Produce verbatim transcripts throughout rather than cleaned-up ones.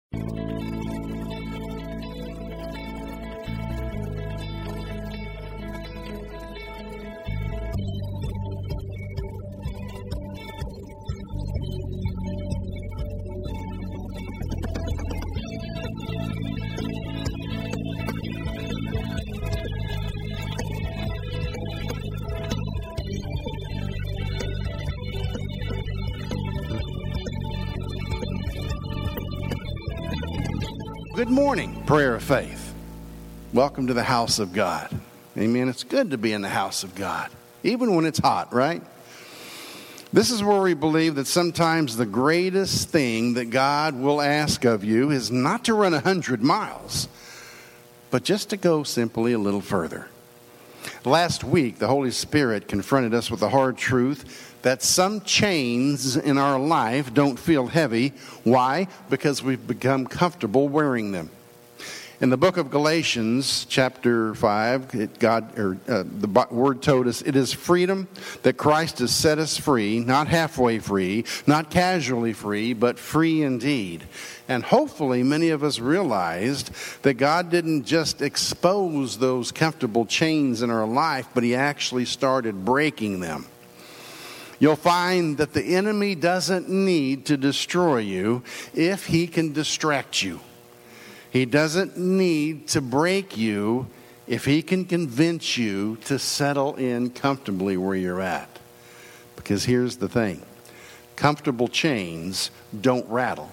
Good morning, Prayer of Faith. Welcome to the house of God. Amen. It's good to be in the house of God, even when it's hot, right? This is where we believe that sometimes the greatest thing that God will ask of you is not to run a hundred miles, but just to go simply a little further. Last week, the Holy Spirit confronted us with the hard truth that some chains in our life don't feel heavy. Why? Because we've become comfortable wearing them. In the book of Galatians, chapter five, it, God or uh, the word told us it is freedom that Christ has set us free, not halfway free, not casually free, but free indeed. And hopefully many of us realized that God didn't just expose those comfortable chains in our life, but He actually started breaking them. You'll find that the enemy doesn't need to destroy you if he can distract you. He doesn't need to break you if he can convince you to settle in comfortably where you're at. Because here's the thing. Comfortable chains don't rattle.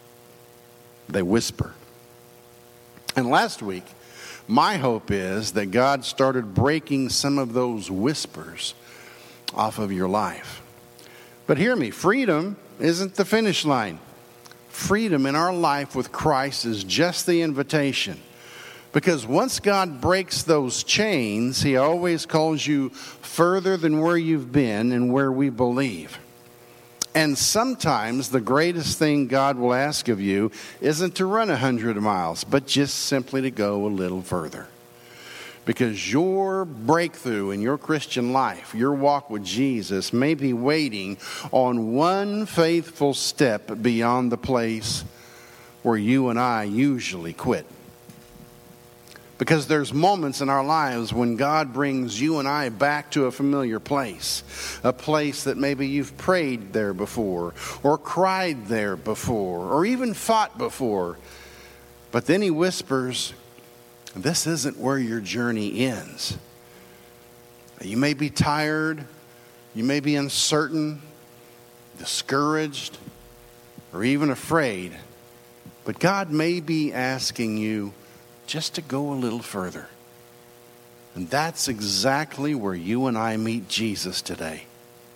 They whisper. And last week, my hope is that God started breaking some of those whispers off of your life. But hear me, freedom isn't the finish line. Freedom in our life with Christ is just the invitation. Because once God breaks those chains, He always calls you further than where you've been and where we believe. And sometimes the greatest thing God will ask of you isn't to run a hundred miles, but just simply to go a little further. Because your breakthrough in your Christian life, your walk with Jesus, may be waiting on one faithful step beyond the place where you and I usually quit. Because there's moments in our lives when God brings you and I back to a familiar place. A place that maybe you've prayed there before, or cried there before, or even fought before. But then He whispers, this isn't where your journey ends. You may be tired, you may be uncertain, discouraged, or even afraid, but God may be asking you just to go a little further. And that's exactly where you and I meet Jesus today.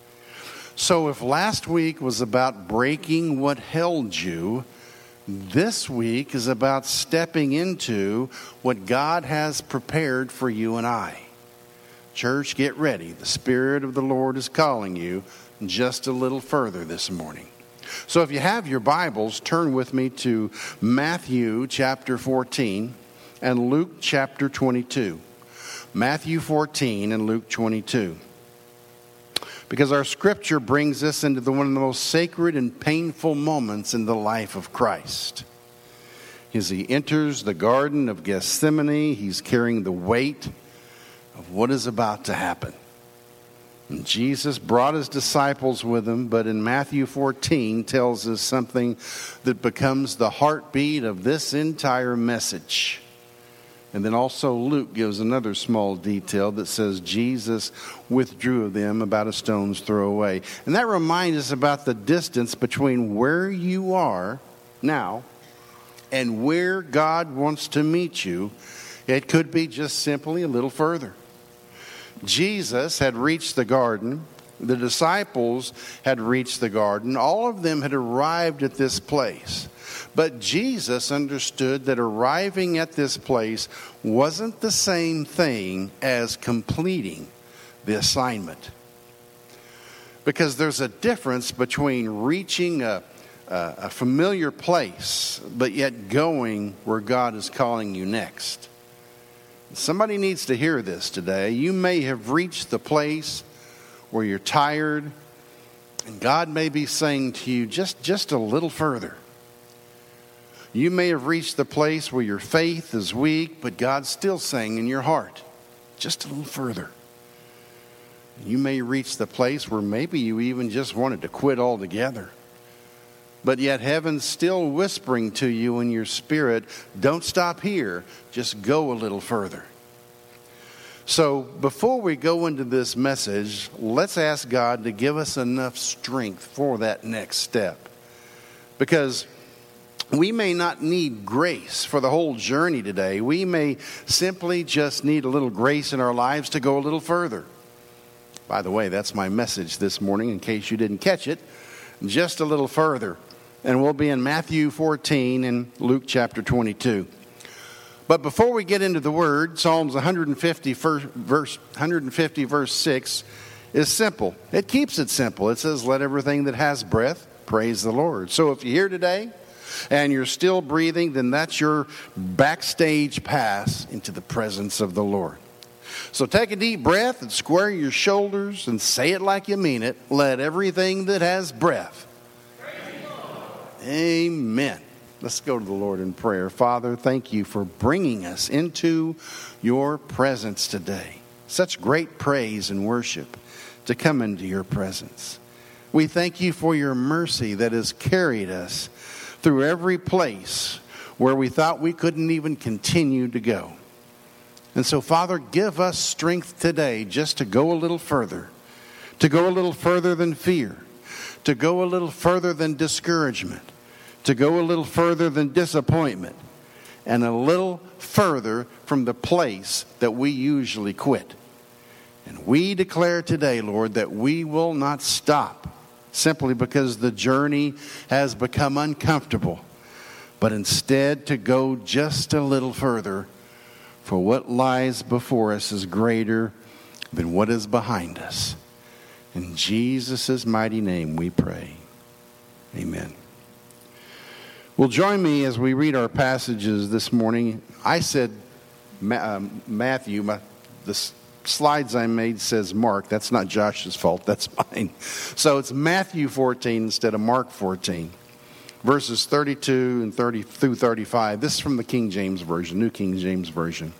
So if last week was about breaking what held you, this week is about stepping into what God has prepared for you and I. Church, get ready. The Spirit of the Lord is calling you just a little further this morning. So if you have your Bibles, turn with me to Matthew chapter fourteen and Luke chapter twenty-two. Matthew fourteen and Luke twenty-two. Because our scripture brings us into the, one of the most sacred and painful moments in the life of Christ. As He enters the Garden of Gethsemane, He's carrying the weight of what is about to happen. And Jesus brought His disciples with Him, but in Matthew fourteen tells us something that becomes the heartbeat of this entire message. And then also Luke gives another small detail that says Jesus withdrew them about a stone's throw away. And that reminds us about the distance between where you are now and where God wants to meet you. It could be just simply a little further. Jesus had reached the garden. The disciples had reached the garden. All of them had arrived at this place. But Jesus understood that arriving at this place wasn't the same thing as completing the assignment. Because there's a difference between reaching a, a, a familiar place, but yet going where God is calling you next. Somebody needs to hear this today. You may have reached the place where you're tired, and God may be saying to you, just, just a little further. You may have reached the place where your faith is weak, but God's still saying in your heart, just a little further. You may reach the place where maybe you even just wanted to quit altogether. But yet heaven's still whispering to you in your spirit, don't stop here, just go a little further. So before we go into this message, let's ask God to give us enough strength for that next step. Because we may not need grace for the whole journey today. We may simply just need a little grace in our lives to go a little further. By the way, that's my message this morning in case you didn't catch it. Just a little further. And we'll be in Matthew fourteen and Luke chapter twenty-two. But before we get into the word, Psalms one fifty, verse, one fifty, verse six is simple. It keeps it simple. It says, let everything that has breath praise the Lord. So if you're here today and you're still breathing, then that's your backstage pass into the presence of the Lord. So take a deep breath and square your shoulders and say it like you mean it. Let everything that has breath. Amen. Let's go to the Lord in prayer. Father, thank you for bringing us into your presence today. Such great praise and worship to come into your presence. We thank you for your mercy that has carried us through every place where we thought we couldn't even continue to go. And so, Father, give us strength today just to go a little further, to go a little further than fear, to go a little further than discouragement, to go a little further than disappointment, and a little further from the place that we usually quit. And we declare today, Lord, that we will not stop simply because the journey has become uncomfortable, but instead to go just a little further, for what lies before us is greater than what is behind us. In Jesus' mighty name we pray. Amen. Well, join me as we read our passages this morning. I said um, Matthew. My, the slides I made says Mark. That's not Josh's fault. That's mine. So it's Matthew fourteen instead of Mark fourteen. Verses thirty-two and thirty through thirty-five. This is from the King James Version, New King James Version.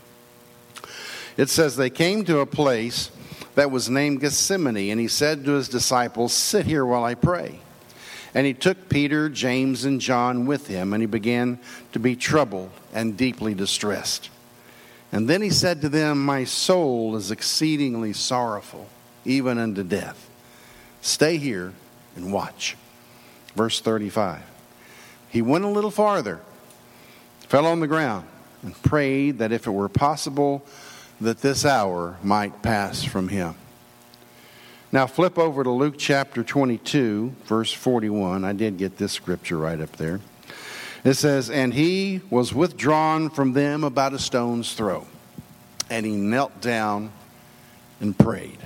It says, they came to a place that was named Gethsemane, and he said to his disciples, sit here while I pray. And he took Peter, James, and John with him, and he began to be troubled and deeply distressed. And then he said to them, my soul is exceedingly sorrowful, even unto death. Stay here and watch. Verse thirty-five. He went a little farther, fell on the ground, and prayed that if it were possible, that this hour might pass from him. Now flip over to Luke chapter twenty-two, verse forty-one. I did get this scripture right up there. It says, and he was withdrawn from them about a stone's throw, and he knelt down and prayed.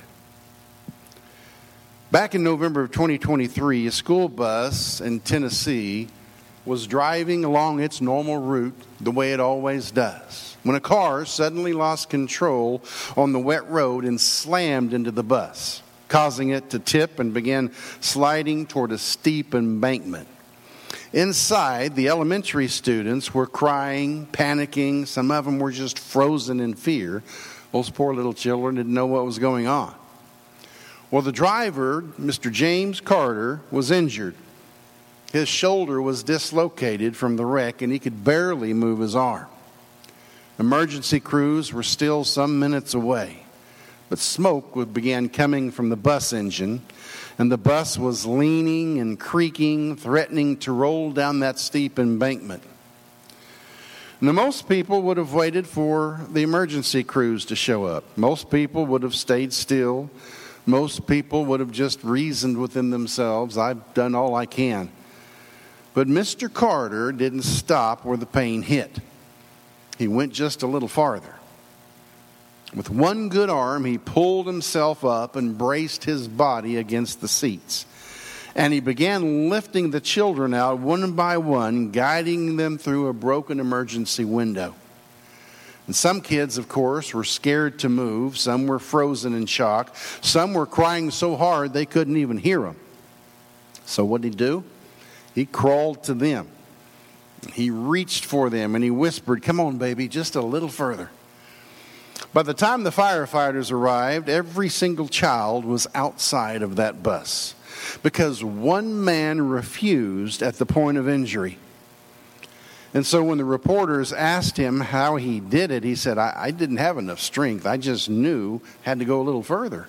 Back in November of twenty twenty-three, a school bus in Tennessee was driving along its normal route the way it always does, when a car suddenly lost control on the wet road and slammed into the bus, causing it to tip and began sliding toward a steep embankment. Inside, the elementary students were crying, panicking. Some of them were just frozen in fear. Those poor little children didn't know what was going on. Well, the driver, Mister James Carter, was injured. His shoulder was dislocated from the wreck, and he could barely move his arm. Emergency crews were still some minutes away, but smoke began coming from the bus engine, and the bus was leaning and creaking, threatening to roll down that steep embankment. Now, most people would have waited for the emergency crews to show up. Most people would have stayed still. Most people would have just reasoned within themselves, I've done all I can. But Mister Carter didn't stop where the pain hit. He went just a little farther. With one good arm, he pulled himself up and braced his body against the seats. And he began lifting the children out one by one, guiding them through a broken emergency window. And some kids, of course, were scared to move. Some were frozen in shock. Some were crying so hard they couldn't even hear him. So what did he do? He crawled to them. He reached for them and he whispered, "Come on, baby, just a little further." By the time the firefighters arrived, every single child was outside of that bus because one man refused at the point of injury. And so when the reporters asked him how he did it, he said, I, I didn't have enough strength. I just knew I had to go a little further.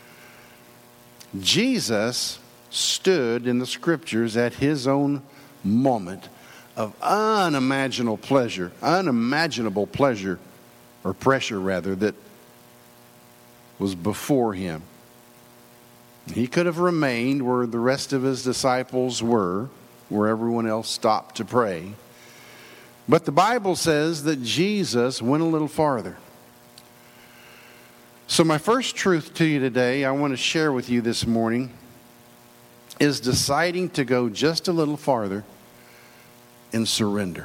Jesus stood in the scriptures at his own moment of unimaginable pleasure, unimaginable pleasure, or pressure rather, that was before him. He could have remained where the rest of his disciples were, where everyone else stopped to pray. But the Bible says that Jesus went a little farther. So my first truth to you today, I want to share with you this morning, is deciding to go just a little farther in surrender.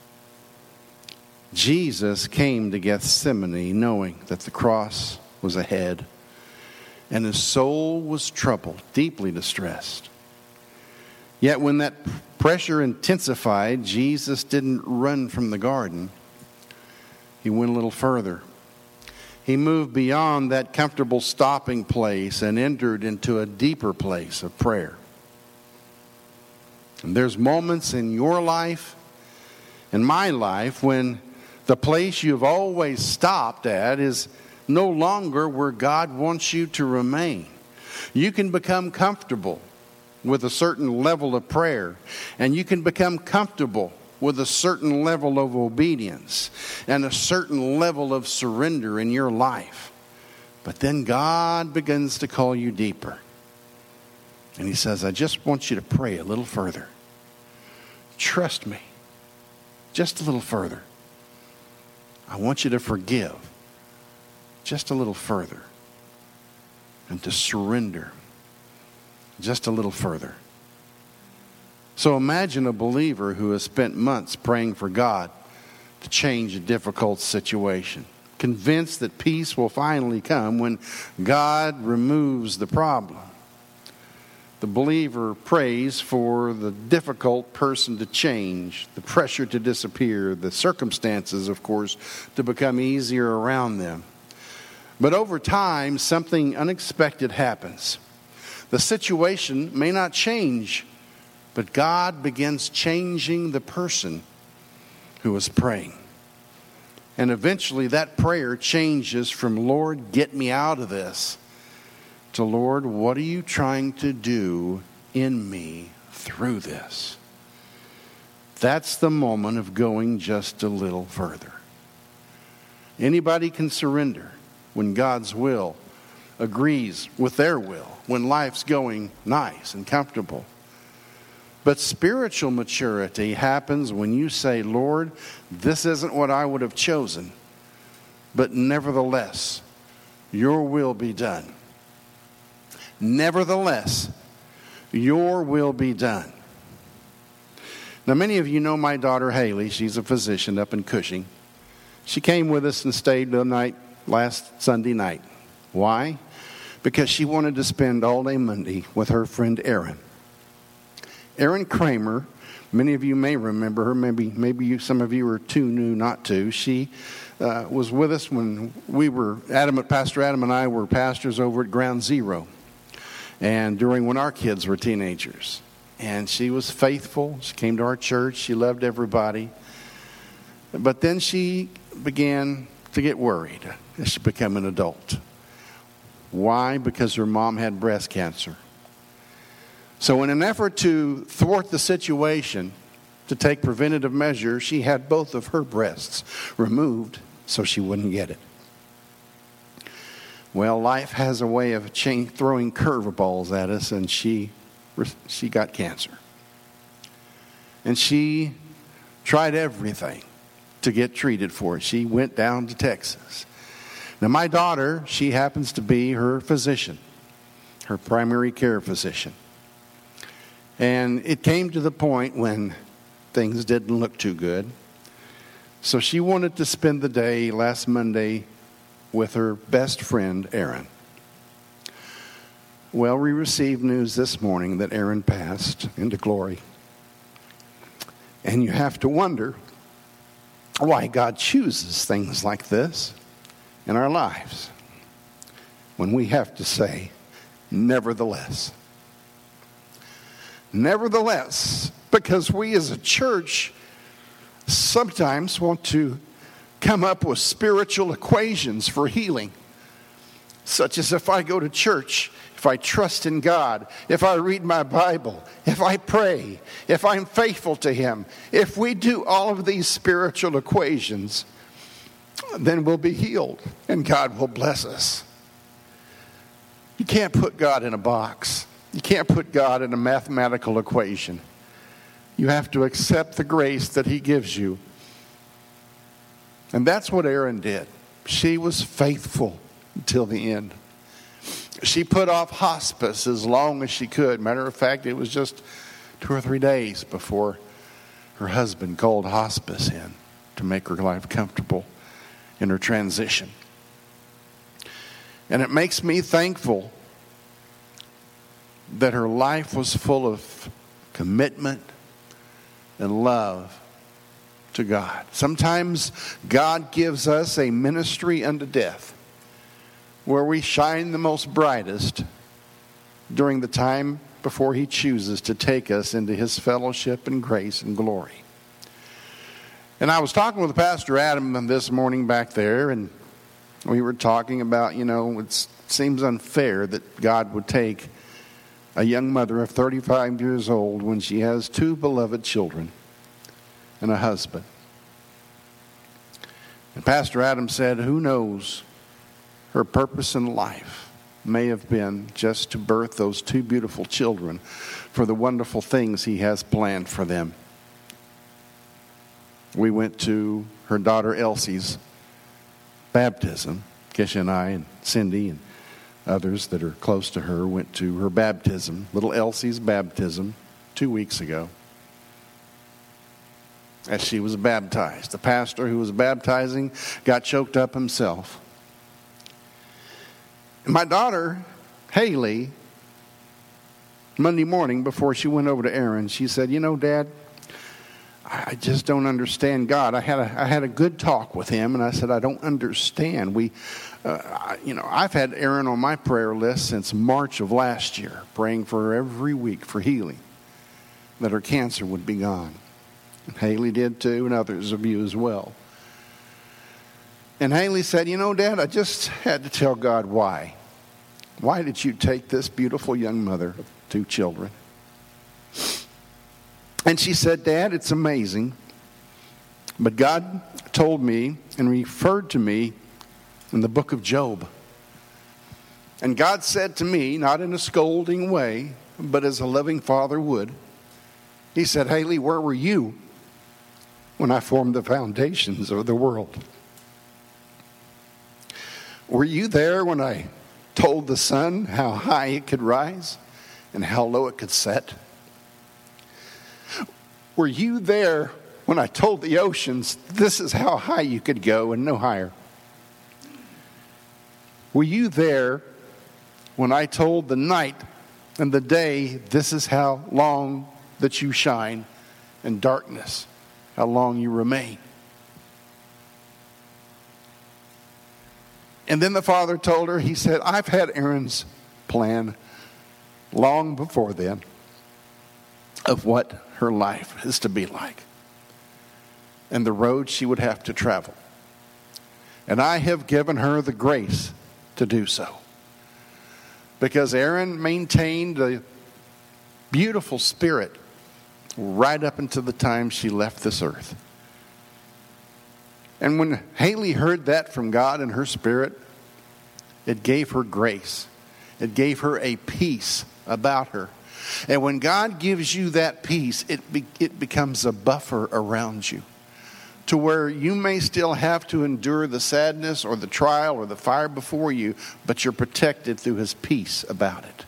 Jesus came to Gethsemane knowing that the cross was ahead, and his soul was troubled, deeply distressed. Yet when that pressure intensified, Jesus didn't run from the garden. He went a little further. He moved beyond that comfortable stopping place and entered into a deeper place of prayer. And there's moments in your life, in my life, when the place you've always stopped at is no longer where God wants you to remain. You can become comfortable with a certain level of prayer, and you can become comfortable with a certain level of obedience and a certain level of surrender in your life. But then God begins to call you deeper. And he says, I just want you to pray a little further. Trust me. Just a little further. I want you to forgive. Just a little further. And to surrender. Just a little further. So imagine a believer who has spent months praying for God to change a difficult situation, convinced that peace will finally come when God removes the problem. The believer prays for the difficult person to change, the pressure to disappear, the circumstances, of course, to become easier around them. But over time, something unexpected happens. The situation may not change, but God begins changing the person who is praying. And eventually that prayer changes from, Lord, get me out of this, to, Lord, what are you trying to do in me through this? That's the moment of going just a little further. Anybody can surrender when God's will agrees with their will, when life's going nice and comfortable. But spiritual maturity happens when you say, Lord, this isn't what I would have chosen, but nevertheless, your will be done. Nevertheless, your will be done. Now, many of you know my daughter Haley. She's a physician up in Cushing. She came with us and stayed the night last Sunday night. Why? Because she wanted to spend all day Monday with her friend Erin. Erin Kramer, many of you may remember her. Maybe maybe you, some of you are too new not to. She uh, was with us when we were, Adam, Pastor Adam and I were pastors over at Ground Zero. And during when our kids were teenagers. And she was faithful. She came to our church. She loved everybody. But then she began to get worried as she became an adult. Why? Because her mom had breast cancer. So in an effort to thwart the situation, to take preventative measures, she had both of her breasts removed so she wouldn't get it. Well, life has a way of chain throwing curveballs at us, and she she got cancer. And she tried everything to get treated for it. She went down to Texas. Now, my daughter, she happens to be her physician, her primary care physician. And it came to the point when things didn't look too good. So she wanted to spend the day last Monday with her best friend, Erin. Well, we received news this morning that Erin passed into glory. And you have to wonder why God chooses things like this in our lives, when we have to say, nevertheless. Nevertheless, because we as a church sometimes want to come up with spiritual equations for healing, such as if I go to church, if I trust in God, if I read my Bible, if I pray, if I'm faithful to Him, if we do all of these spiritual equations, then we'll be healed and God will bless us. You can't put God in a box. You can't put God in a mathematical equation. You have to accept the grace that He gives you. And that's what Erin did. She was faithful until the end. She put off hospice as long as she could. Matter of fact, it was just two or three days before her husband called hospice in to make her life comfortable in her transition. And it makes me thankful that her life was full of commitment and love to God. Sometimes God gives us a ministry unto death, where we shine the most brightest during the time before He chooses to take us into His fellowship and grace and glory. And I was talking with Pastor Adam this morning back there, and we were talking about, you know, it seems unfair that God would take a young mother of thirty-five years old when she has two beloved children and a husband. And Pastor Adam said, who knows, her purpose in life may have been just to birth those two beautiful children for the wonderful things He has planned for them. We went to her daughter Elsie's baptism. Kesha and I and Cindy and others that are close to her went to her baptism, little Elsie's baptism, two weeks ago, as she was baptized. The pastor who was baptizing got choked up himself. And my daughter, Haley, Monday morning before she went over to Erin, she said, you know, Dad, I just don't understand God. I had a I had a good talk with Him, and I said, I don't understand. We, uh, I, you know, I've had Erin on my prayer list since March of last year, praying for her every week for healing, that her cancer would be gone. And Haley did too, and others of you as well. And Haley said, you know, Dad, I just had to tell God why. Why did you take this beautiful young mother of two children? And she said, Dad, it's amazing, but God told me and referred to me in the book of Job. And God said to me, not in a scolding way, but as a loving father would, He said, Haley, where were you when I formed the foundations of the world? Were you there when I told the sun how high it could rise and how low it could set? Were you there when I told the oceans, this is how high you could go and no higher? Were you there when I told the night and the day, this is how long that you shine, and darkness, how long you remain? And then the father told her, he said, I've had Erin's plan long before then of what her life is to be like and the road she would have to travel. And I have given her the grace to do so, because Erin maintained a beautiful spirit right up until the time she left this earth. And when Haley heard that from God in her spirit, it gave her grace. It gave her a peace about her. And when God gives you that peace, it be, it becomes a buffer around you, to where you may still have to endure the sadness or the trial or the fire before you, but you're protected through His peace about it.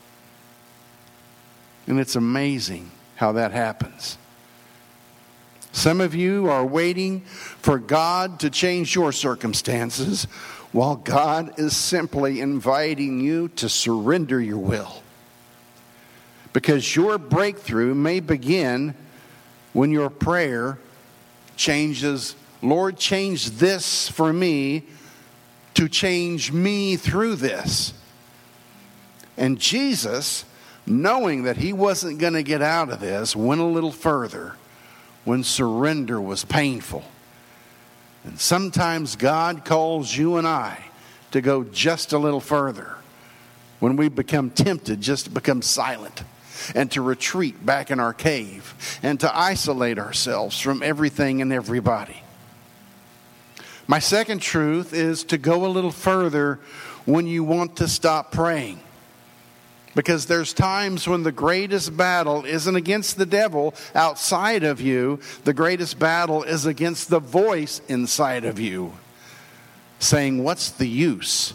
And it's amazing how that happens. Some of you are waiting for God to change your circumstances, while God is simply inviting you to surrender your will. Because your breakthrough may begin when your prayer changes, Lord, change this for me to change me through this. And Jesus, knowing that he wasn't going to get out of this, went a little further when surrender was painful. And sometimes God calls you and I to go just a little further when we become tempted just to become silent and to retreat back in our cave and to isolate ourselves from everything and everybody. My second truth is to go a little further when you want to stop praying. Because there's times when the greatest battle isn't against the devil outside of you. The greatest battle is against the voice inside of you saying, what's the use?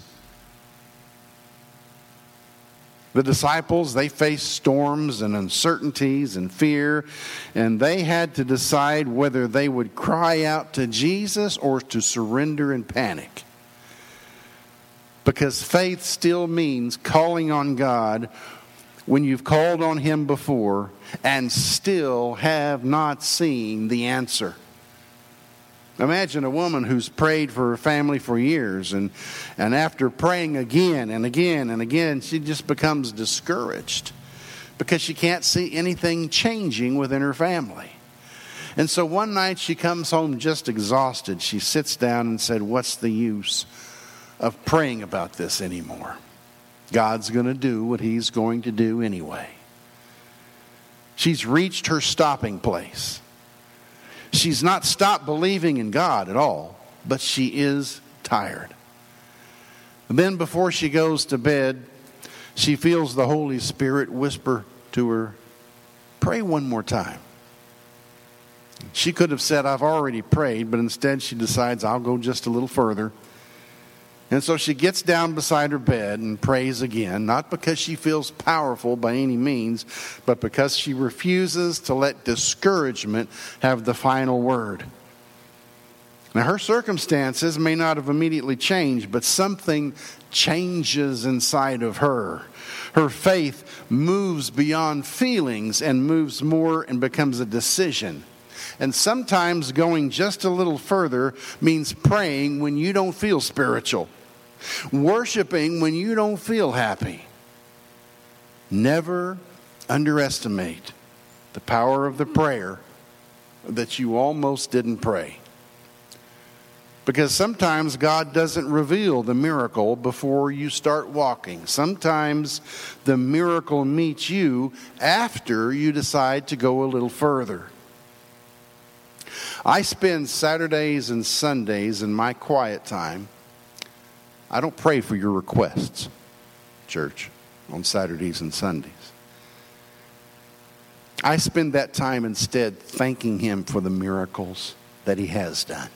The disciples, they faced storms and uncertainties and fear, and they had to decide whether they would cry out to Jesus or to surrender in panic. Because faith still means calling on God when you've called on him before and still have not seen the answer. Imagine a woman who's prayed for her family for years, and, and after praying again and again and again, she just becomes discouraged because she can't see anything changing within her family. And so one night she comes home just exhausted. She sits down and said, what's the use of praying about this anymore? God's going to do what he's going to do anyway. She's reached her stopping place. She's not stopped believing in God at all, but she is tired. And then before she goes to bed, she feels the Holy Spirit whisper to her, pray one more time. She could have said, I've already prayed, but instead she decides, I'll go just a little further. And so she gets down beside her bed and prays again, not because she feels powerful by any means, but because she refuses to let discouragement have the final word. Now, her circumstances may not have immediately changed, but something changes inside of her. Her faith moves beyond feelings and moves more and becomes a decision. And sometimes going just a little further means praying when you don't feel spiritual. Worshiping when you don't feel happy. Never underestimate the power of the prayer that you almost didn't pray. Because sometimes God doesn't reveal the miracle before you start walking. Sometimes the miracle meets you after you decide to go a little further. I spend Saturdays and Sundays in my quiet time. I don't pray for your requests, church, on Saturdays and Sundays. I spend that time instead thanking him for the miracles that he has done.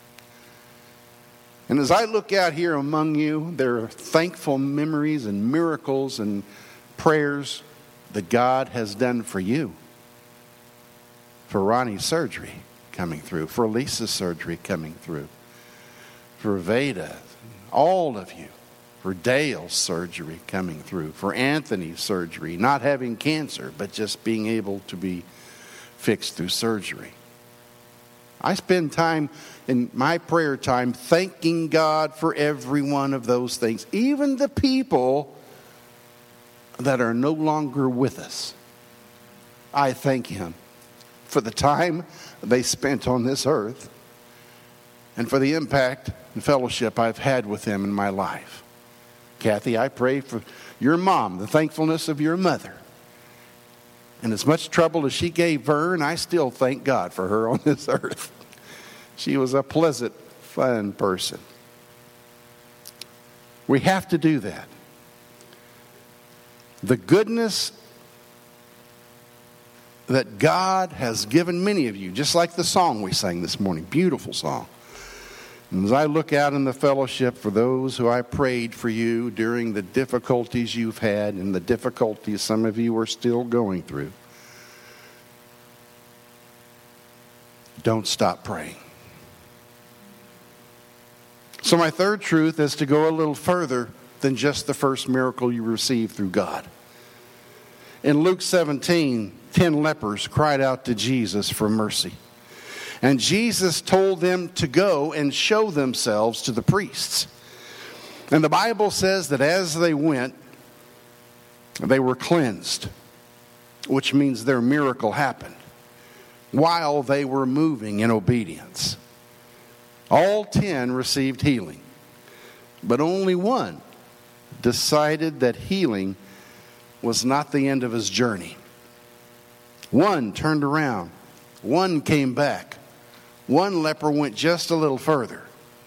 And as I look out here among you, there are thankful memories and miracles and prayers that God has done for you. For Ronnie's surgery coming through, for Lisa's surgery coming through, for Veda, all of you, for Dale's surgery coming through, for Anthony's surgery, not having cancer, but just being able to be fixed through surgery. I spend time in my prayer time thanking God for every one of those things, even the people that are no longer with us. I thank him for the time they spent on this earth and for the impact and fellowship I've had with them in my life. Kathy, I pray for your mom, the thankfulness of your mother. And as much trouble as she gave Vern, I still thank God for her on this earth. She was a pleasant, fun person. We have to do that. The goodness that God has given many of you, just like the song we sang this morning, beautiful song. And as I look out in the fellowship for those who I prayed for you during the difficulties you've had and the difficulties some of you are still going through, don't stop praying. So my third truth is to go a little further than just the first miracle you received through God. In Luke seventeen, ten lepers cried out to Jesus for mercy. And Jesus told them to go and show themselves to the priests. And the Bible says that as they went, they were cleansed, which means their miracle happened while they were moving in obedience. All ten received healing, but only one decided that healing was not the end of his journey. One turned around. One came back. One leper went just a little further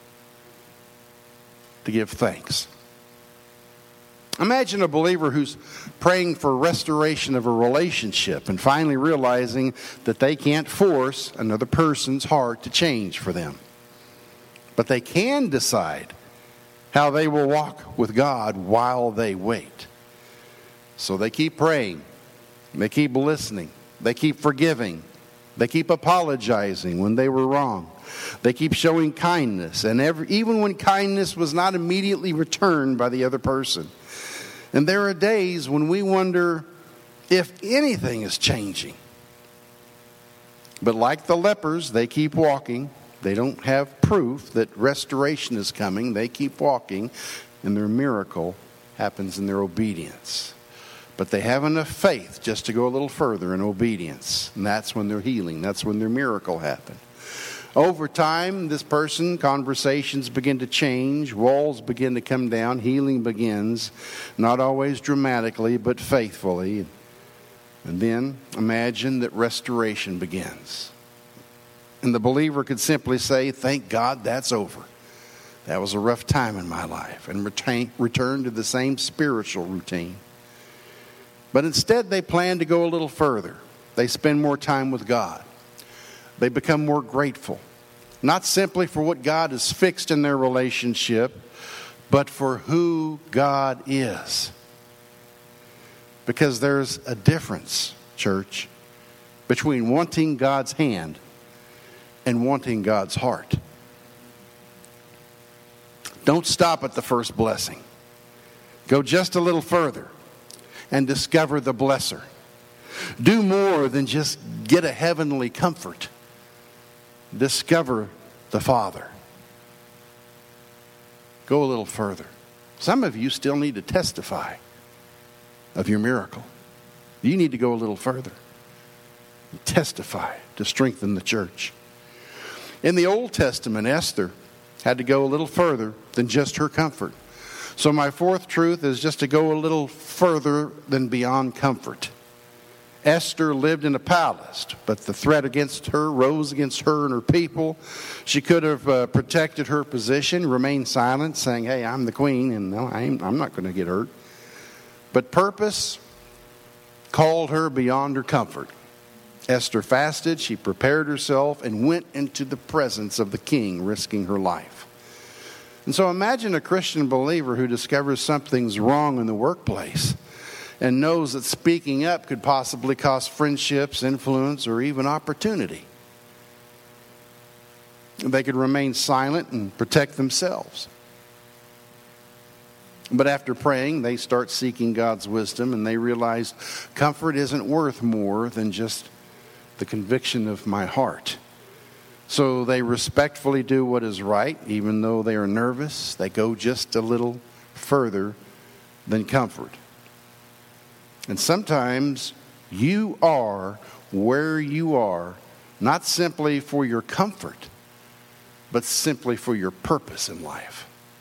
to give thanks. Imagine a believer who's praying for restoration of a relationship and finally realizing that they can't force another person's heart to change for them. But they can decide how they will walk with God while they wait. So they keep praying. They keep listening. They keep forgiving. They keep apologizing when they were wrong. They keep showing kindness, and every, even when kindness was not immediately returned by the other person. And there are days when we wonder if anything is changing. But like the lepers, they keep walking. They don't have proof that restoration is coming. They keep walking, and their miracle happens in their obedience. But they have enough faith just to go a little further in obedience. And that's when their healing, that's when their miracle happened. Over time, this person, conversations begin to change, walls begin to come down, healing begins, not always dramatically, but faithfully. And then imagine that restoration begins. And the believer could simply say, thank God that's over. That was a rough time in my life, and retain, return to the same spiritual routine. But instead, they plan to go a little further. They spend more time with God. They become more grateful, not simply for what God has fixed in their relationship, but for who God is. Because there's a difference, church, between wanting God's hand and wanting God's heart. Don't stop at the first blessing. Go just a little further and discover the blesser. Do more than just get a heavenly comfort. Discover the Father. Go a little further. Some of you still need to testify of your miracle. You need to go a little further. Testify to strengthen the church. In the Old Testament, Esther had to go a little further than just her comfort. So my fourth truth is just to go a little further than beyond comfort. Esther lived in a palace, but the threat against her rose against her and her people. She could have uh, protected her position, remained silent, saying, hey, I'm the queen, and no, I ain't, I'm not going to get hurt. But purpose called her beyond her comfort. Esther fasted, she prepared herself, and went into the presence of the king, risking her life. And so imagine a Christian believer who discovers something's wrong in the workplace and knows that speaking up could possibly cost friendships, influence, or even opportunity. They could remain silent and protect themselves. But after praying, they start seeking God's wisdom, and they realize comfort isn't worth more than just the conviction of my heart. So they respectfully do what is right, even though they are nervous. They go just a little further than comfort. And sometimes you are where you are, not simply for your comfort, but simply for your purpose in life.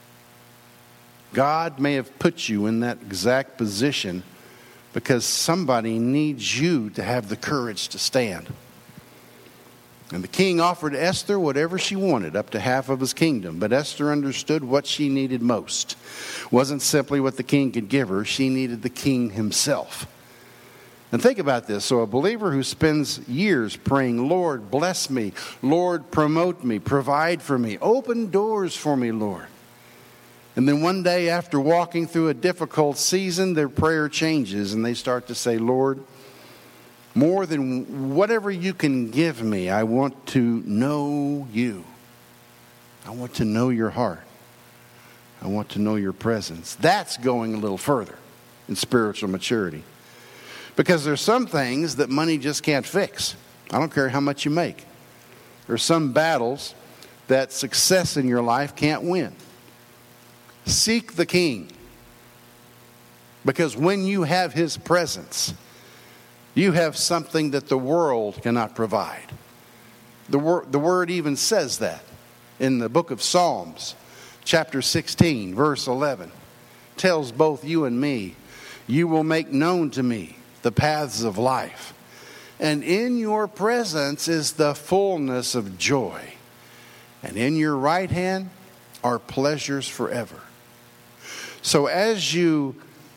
God may have put you in that exact position because somebody needs you to have the courage to stand. And the king offered Esther whatever she wanted, up to half of his kingdom. But Esther understood what she needed most. It wasn't simply what the king could give her. She needed the king himself. And think about this. So a believer who spends years praying, Lord, bless me. Lord, promote me. Provide for me. Open doors for me, Lord. And then one day after walking through a difficult season, their prayer changes and they start to say, Lord, more than whatever you can give me, I want to know you. I want to know your heart. I want to know your presence. That's going a little further in spiritual maturity. Because there's some things that money just can't fix. I don't care how much you make. There's some battles that success in your life can't win. Seek the King. Because when you have His presence, you have something that the world cannot provide. The word, the word even says that in the book of Psalms, chapter sixteen, verse eleven. Tells both you and me, you will make known to me the paths of life. And in your presence is the fullness of joy. And in your right hand are pleasures forever. So as you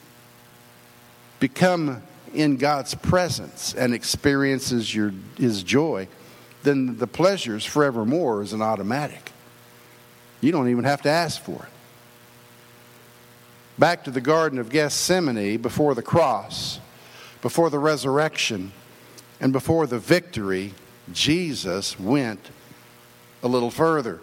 become in God's presence and experiences your His joy, then the pleasures forevermore is an automatic. You don't even have to ask for it. Back to the Garden of Gethsemane, before the cross, before the resurrection, and before the victory, Jesus went a little further.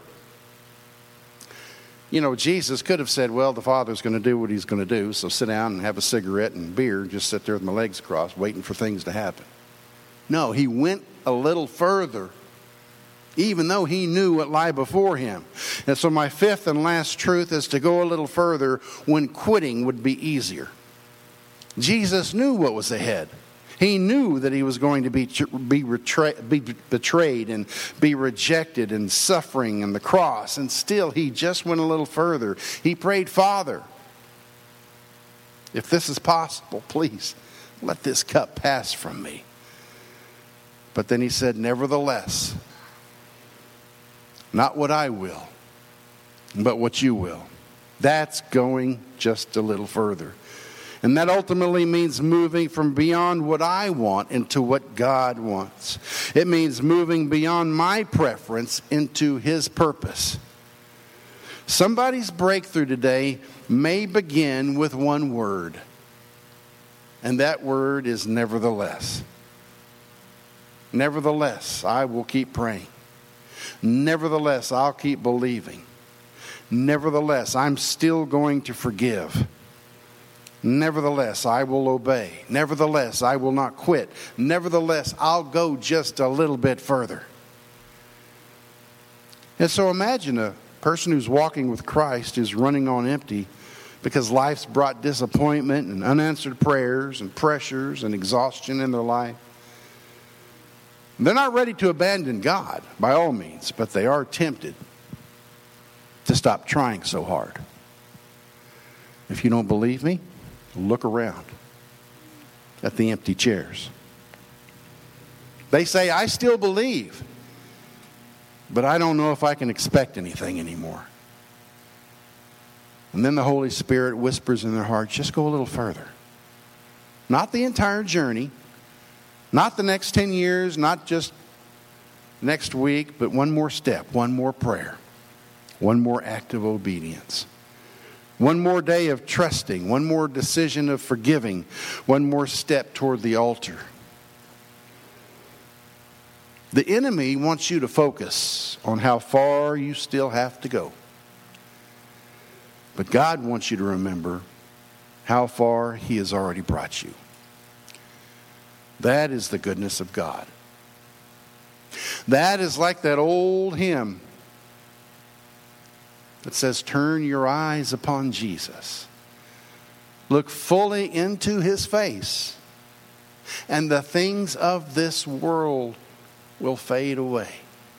You know, Jesus could have said, well, the Father's going to do what He's going to do, so sit down and have a cigarette and beer and just sit there with my legs crossed waiting for things to happen. No, He went a little further, even though He knew what lay before Him. And so my fifth and last truth is to go a little further when quitting would be easier. Jesus knew what was ahead. He knew that He was going to be, be, betray, be betrayed and be rejected and suffering and the cross. And still, He just went a little further. He prayed, Father, if this is possible, please let this cup pass from me. But then He said, nevertheless, not what I will, but what you will. That's going just a little further. And that ultimately means moving from beyond what I want into what God wants. It means moving beyond my preference into His purpose. Somebody's breakthrough today may begin with one word. And that word is nevertheless. Nevertheless, I will keep praying. Nevertheless, I'll keep believing. Nevertheless, I'm still going to forgive. Nevertheless, I will obey. Nevertheless, I will not quit. Nevertheless, I'll go just a little bit further. And so imagine a person who's walking with Christ is running on empty because life's brought disappointment and unanswered prayers and pressures and exhaustion in their life. They're not ready to abandon God, by all means, but they are tempted to stop trying so hard. If you don't believe me, look around at the empty chairs. They say, I still believe, but I don't know if I can expect anything anymore. And then the Holy Spirit whispers in their hearts, just go a little further. Not the entire journey, not the next ten years, not just next week, but one more step, one more prayer, one more act of obedience. One more day of trusting, one more decision of forgiving, one more step toward the altar. The enemy wants you to focus on how far you still have to go. But God wants you to remember how far He has already brought you. That is the goodness of God. That is like that old hymn that says, turn your eyes upon Jesus. Look fully into His face, and the things of this world will fade away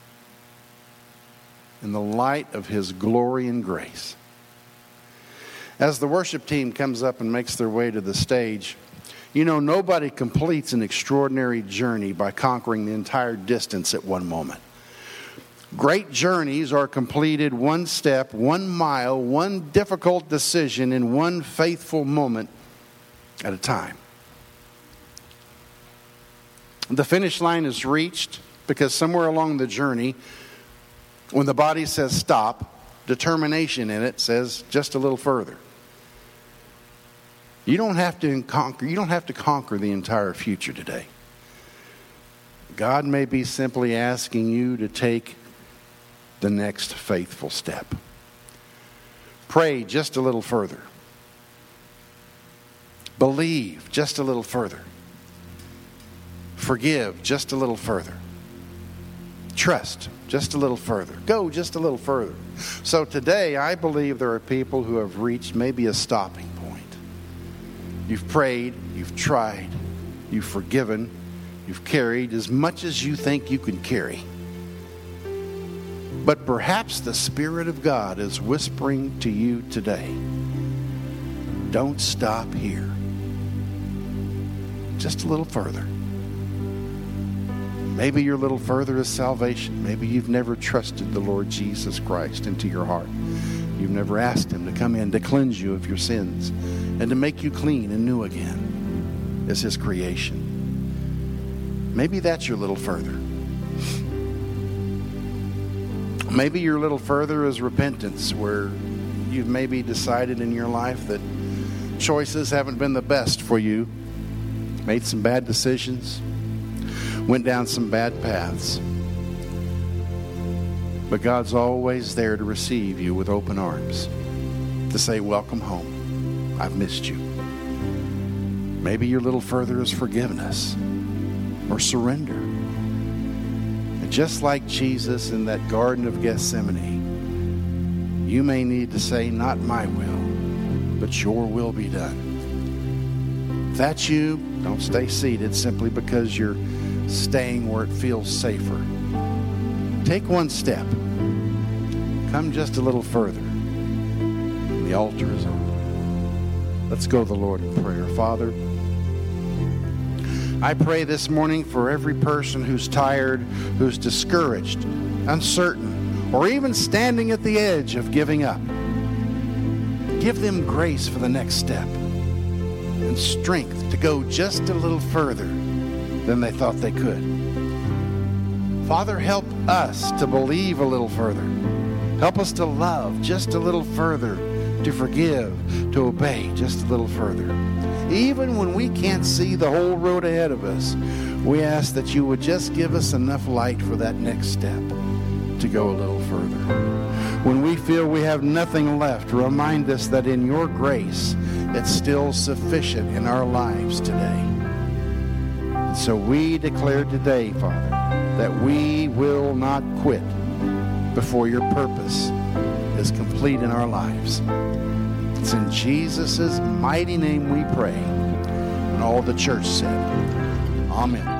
in the light of His glory and grace. As the worship team comes up and makes their way to the stage, you know, nobody completes an extraordinary journey by conquering the entire distance at one moment. Great journeys are completed one step, one mile, one difficult decision in one faithful moment at a time. The finish line is reached because somewhere along the journey, when the body says stop, determination in it says just a little further. You don't have to conquer, you don't have to conquer the entire future today. God may be simply asking you to take the next faithful step. Pray just a little further. Believe just a little further. Forgive just a little further. Trust just a little further. Go just a little further. So today, I believe there are people who have reached maybe a stopping point. You've prayed, you've tried, you've forgiven, you've carried as much as you think you can carry. But perhaps the Spirit of God is whispering to you today, don't stop here. Just a little further. Maybe your little further is salvation. Maybe you've never trusted the Lord Jesus Christ into your heart. You've never asked Him to come in to cleanse you of your sins and to make you clean and new again as His creation. Maybe that's your little further. Maybe your little further is repentance, where you've maybe decided in your life that choices haven't been the best for you, made some bad decisions, went down some bad paths. But God's always there to receive you with open arms, to say, welcome home. I've missed you. Maybe your little further is forgiveness or surrender. And just like Jesus in that Garden of Gethsemane, you may need to say, not my will, but your will be done. If that's you, don't stay seated simply because you're staying where it feels safer. Take one step. Come just a little further. The altar is open. Let's go to the Lord in prayer. Father, I pray this morning for every person who's tired, who's discouraged, uncertain, or even standing at the edge of giving up. Give them grace for the next step and strength to go just a little further than they thought they could. Father, help us to believe a little further. Help us to love just a little further, to forgive, to obey just a little further. Even when we can't see the whole road ahead of us, we ask that you would just give us enough light for that next step to go a little further. When we feel we have nothing left, remind us that in your grace, it's still sufficient in our lives today. So we declare today, Father, that we will not quit before your purpose is complete in our lives. It's in Jesus' mighty name we pray. And all the church said, amen.